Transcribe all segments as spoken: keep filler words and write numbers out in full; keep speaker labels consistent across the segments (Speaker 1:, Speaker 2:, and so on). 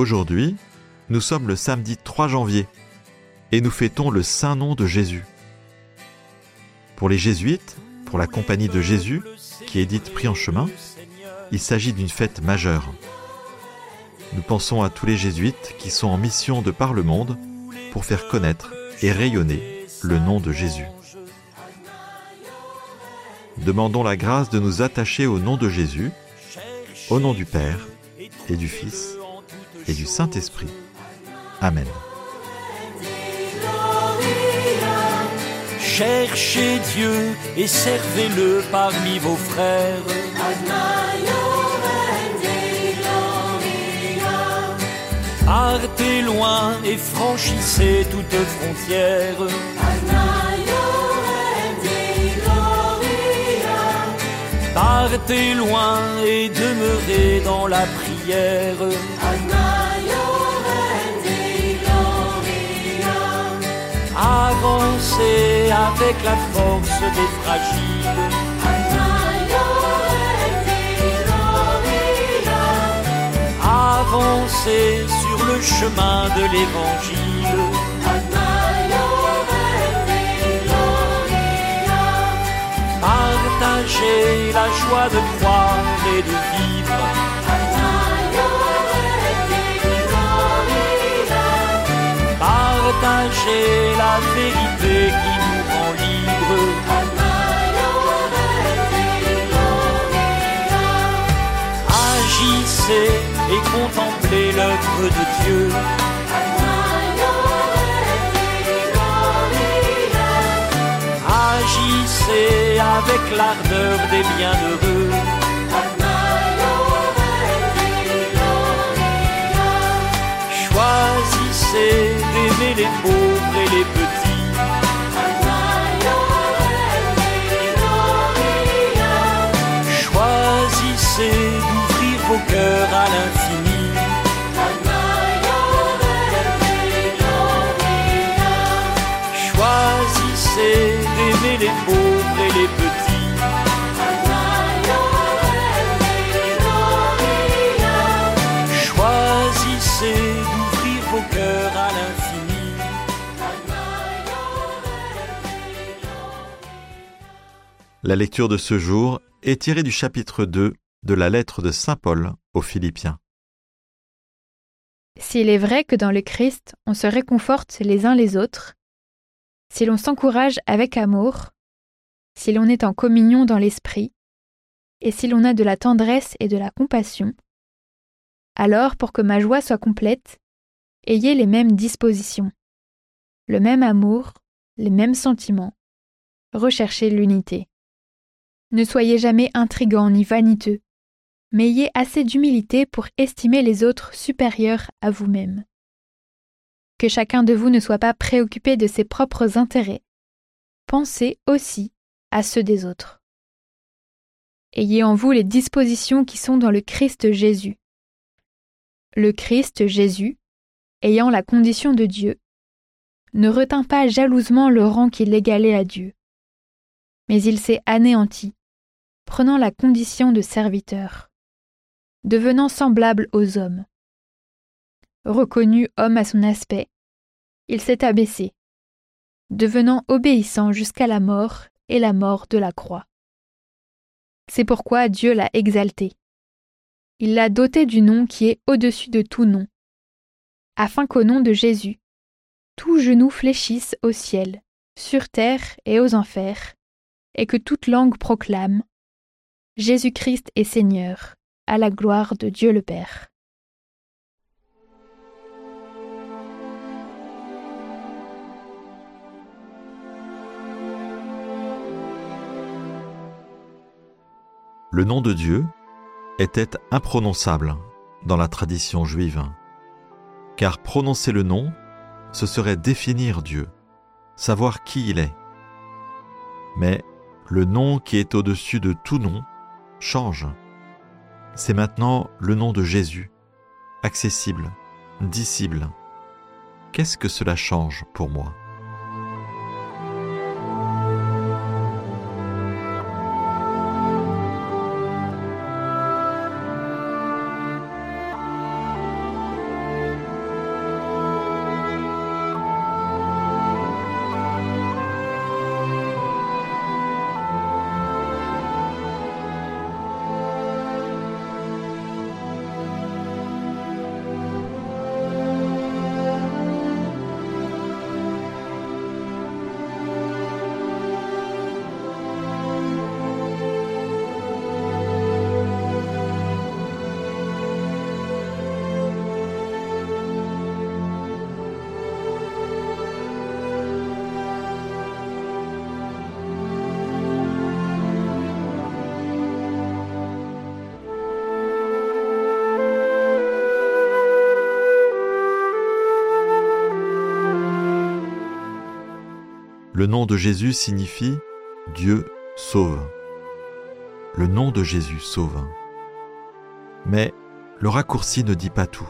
Speaker 1: Aujourd'hui, nous sommes le samedi trois janvier et nous fêtons le saint nom de Jésus. Pour les jésuites, pour la Compagnie de Jésus, qui est dite Pris en chemin, il s'agit d'une fête majeure. Nous pensons à tous les jésuites qui sont en mission de par le monde pour faire connaître et rayonner le nom de Jésus. Demandons la grâce de nous attacher au nom de Jésus, au nom du Père et du Fils et du Saint-Esprit. Amen.
Speaker 2: Cherchez Dieu et servez-le parmi vos frères. Partez loin et franchissez toute frontière. Partez loin et demeurez dans la prière. Avancez avec la force des fragiles. Avancez sur le chemin de l'Évangile. Partagez la joie de croire et de vivre. Partagez la vérité qui nous rend libres. Agissez et contemplez l'œuvre de Dieu. Agissez avec l'ardeur des bienheureux. Choisissez d'aimer les pauvres et les petits. Choisissez d'ouvrir vos cœurs à l'infini. Choisissez d'aimer les pauvres et les petits. Choisissez d'ouvrir vos cœurs à l'infini.
Speaker 1: La lecture de ce jour est tirée du chapitre deux de la lettre de saint Paul aux Philippiens.
Speaker 3: S'il est vrai que dans le Christ, on se réconforte les uns les autres, si l'on s'encourage avec amour, si l'on est en communion dans l'esprit, et si l'on a de la tendresse et de la compassion, alors pour que ma joie soit complète, ayez les mêmes dispositions, le même amour, les mêmes sentiments, recherchez l'unité. Ne soyez jamais intrigants ni vaniteux, mais ayez assez d'humilité pour estimer les autres supérieurs à vous-même. Que chacun de vous ne soit pas préoccupé de ses propres intérêts. Pensez aussi à ceux des autres. Ayez en vous les dispositions qui sont dans le Christ Jésus. Le Christ Jésus, ayant la condition de Dieu, ne retint pas jalousement le rang qui l'égalait à Dieu, mais il s'est anéanti, prenant la condition de serviteur, devenant semblable aux hommes. Reconnu homme à son aspect, il s'est abaissé, devenant obéissant jusqu'à la mort et la mort de la croix. C'est pourquoi Dieu l'a exalté. Il l'a doté du nom qui est au-dessus de tout nom, afin qu'au nom de Jésus, tout genou fléchisse au ciel, sur terre et aux enfers, et que toute langue proclame « Jésus-Christ est Seigneur, à la gloire de Dieu le Père ».
Speaker 1: Le nom de Dieu était imprononçable dans la tradition juive, car prononcer le nom, ce serait définir Dieu, savoir qui il est. Mais le nom qui est au-dessus de tout nom change. C'est maintenant le nom de Jésus, accessible, dissible. Qu'est-ce que cela change pour moi ? Le nom de Jésus signifie « Dieu sauve ». Le nom de Jésus sauve. Mais le raccourci ne dit pas tout.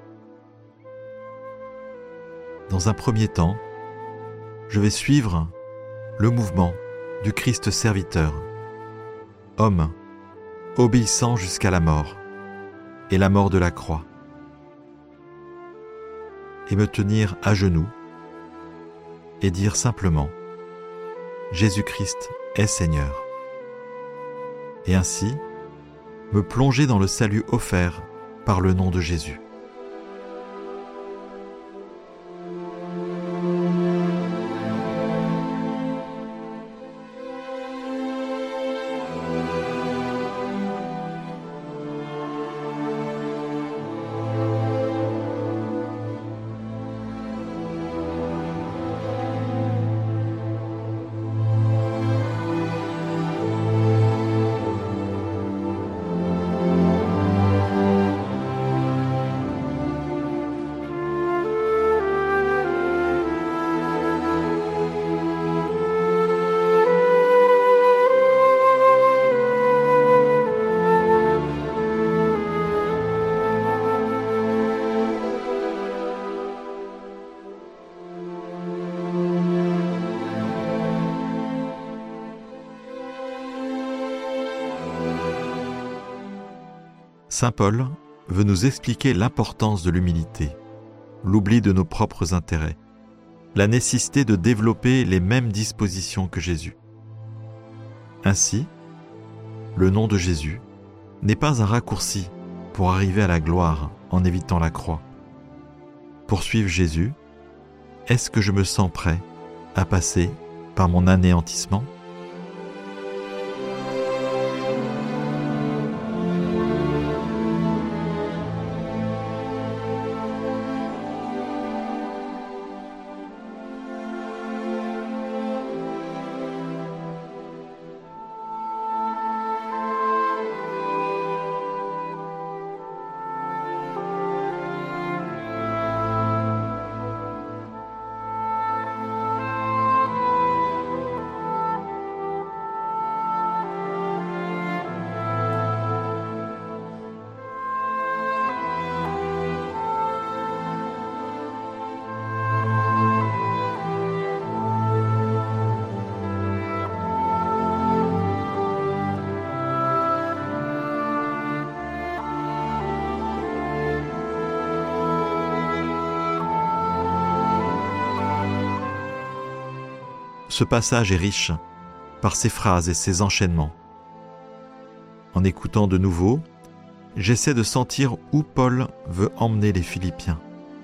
Speaker 1: Dans un premier temps, je vais suivre le mouvement du Christ serviteur, homme obéissant jusqu'à la mort et la mort de la croix, et me tenir à genoux et dire simplement « Jésus-Christ est Seigneur » et ainsi me plonger dans le salut offert par le nom de Jésus. Saint Paul veut nous expliquer l'importance de l'humilité, l'oubli de nos propres intérêts, la nécessité de développer les mêmes dispositions que Jésus. Ainsi, le nom de Jésus n'est pas un raccourci pour arriver à la gloire en évitant la croix. Pour suivre Jésus, est-ce que je me sens prêt à passer par mon anéantissement ? Ce passage est riche par ses phrases et ses enchaînements. En écoutant de nouveau, j'essaie de sentir où Paul veut emmener les Philippiens.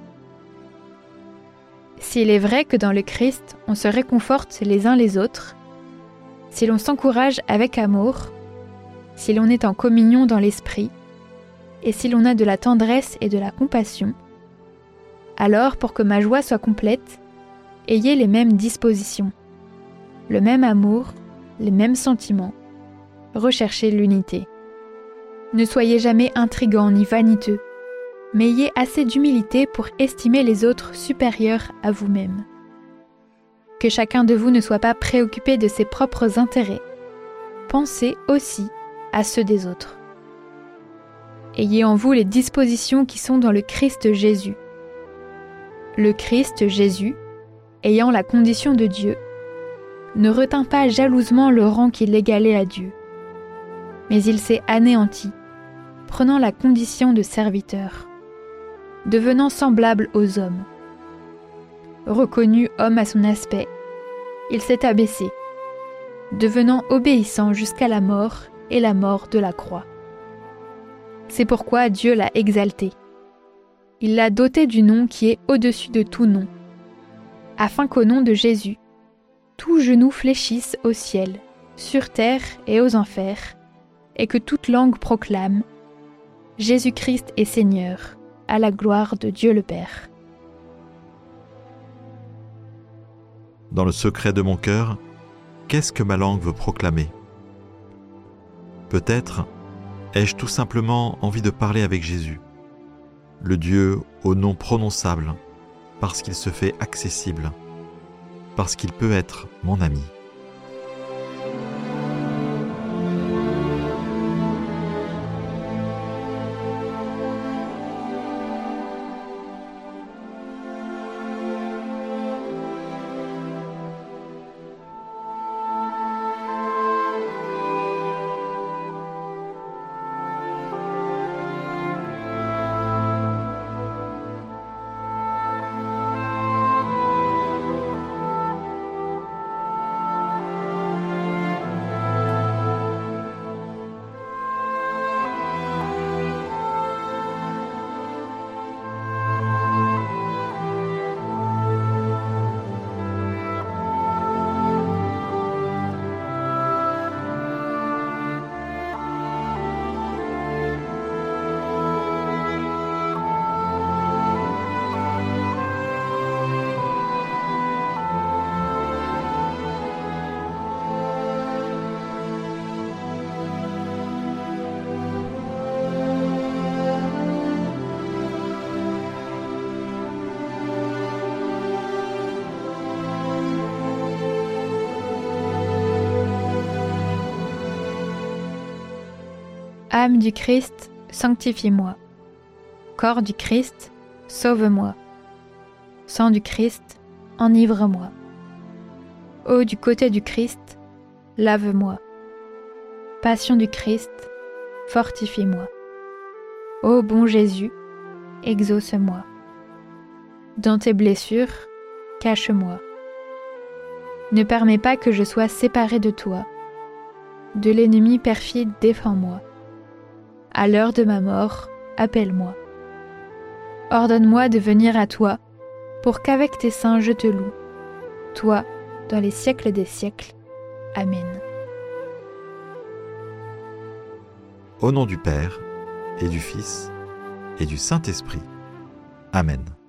Speaker 3: S'il est vrai que dans le Christ, on se réconforte les uns les autres, si l'on s'encourage avec amour, si l'on est en communion dans l'esprit, et si l'on a de la tendresse et de la compassion, alors pour que ma joie soit complète, ayez les mêmes dispositions, le même amour, les mêmes sentiments, recherchez l'unité. Ne soyez jamais intrigants ni vaniteux, mais ayez assez d'humilité pour estimer les autres supérieurs à vous-même. Que chacun de vous ne soit pas préoccupé de ses propres intérêts. Pensez aussi à ceux des autres. Ayez en vous les dispositions qui sont dans le Christ Jésus. Le Christ Jésus, ayant la condition de Dieu, ne retint pas jalousement le rang qui l'égalait à Dieu, mais il s'est anéanti, prenant la condition de serviteur, devenant semblable aux hommes. Reconnu homme à son aspect, il s'est abaissé, devenant obéissant jusqu'à la mort et la mort de la croix. C'est pourquoi Dieu l'a exalté. Il l'a doté du nom qui est au-dessus de tout nom, afin qu'au nom de Jésus, tout genou fléchisse au ciel, sur terre et aux enfers, et que toute langue proclame « Jésus-Christ est Seigneur, à la gloire de Dieu le Père. »
Speaker 1: Dans le secret de mon cœur, qu'est-ce que ma langue veut proclamer ? Peut-être ai-je tout simplement envie de parler avec Jésus, le Dieu au nom prononçable, parce qu'il se fait accessible. parce qu'il peut être mon ami.
Speaker 3: Âme du Christ, sanctifie-moi. Corps du Christ, sauve-moi. Sang du Christ, enivre-moi. Eau du côté du Christ, lave-moi. Passion du Christ, fortifie-moi. Ô bon Jésus, exauce-moi. Dans tes blessures, cache-moi. Ne permets pas que je sois séparé de toi. De l'ennemi perfide, défends-moi. À l'heure de ma mort, appelle-moi. Ordonne-moi de venir à toi, pour qu'avec tes saints je te loue. Toi, dans les siècles des siècles. Amen.
Speaker 1: Au nom du Père, et du Fils, et du Saint-Esprit. Amen.